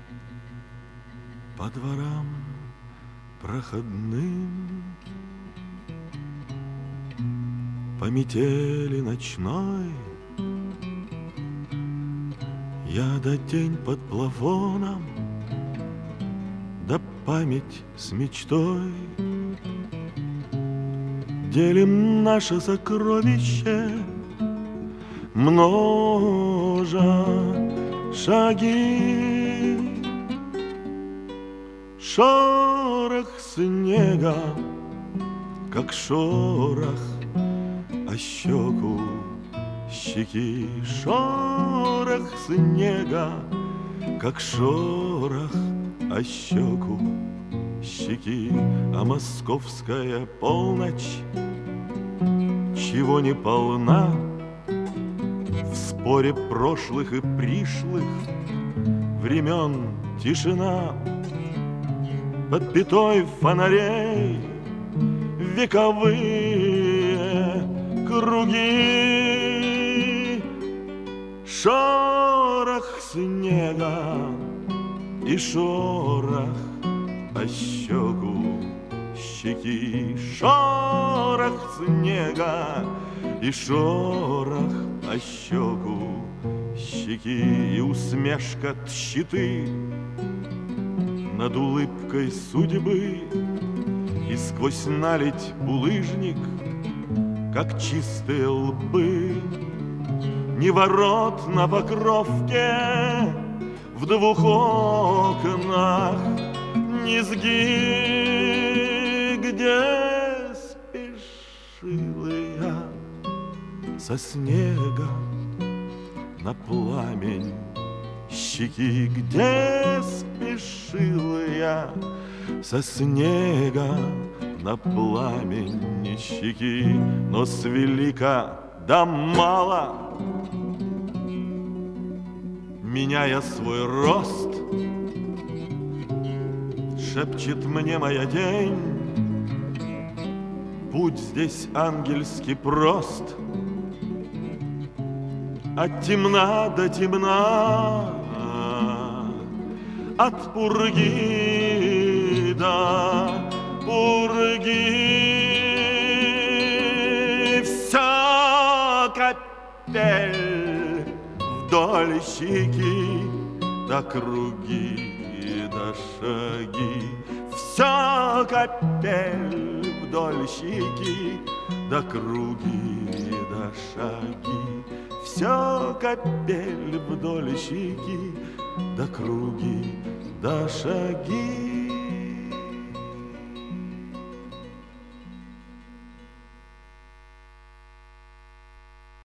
По дворам проходным, по метели ночной, я да тень под плафоном, да память с мечтой. Делим наше сокровище, множа шаги. Шорох снега, как шорох о щеку щеки. Шорох снега, как шорох о щеку щеки. А московская полночь, чего не полна, в споре прошлых и пришлых времен тишина. Под пятой фонарей вековые круги. Шорох снега и шорох о щеку щеки. Шорох снега и шорох о щеку щеки. И усмешка тщеты над улыбкой судьбы, и сквозь наледь булыжник, как чистые лбы. Ни ворот на Покровке в двух окнах, низги, где спешила я со снега на пламень щеки. Где спешил я со снега на пламень щеки. Но с велика да мало, меняя свой рост, шепчет мне моя тень: путь здесь ангельски прост. От темна до темна, от пурги до пурги. Вся капель вдоль щеки, до круги, до шаги. Вся капель вдоль щеки, до круги, до шаги. Вся капель вдоль щеки, до круги, до шаги.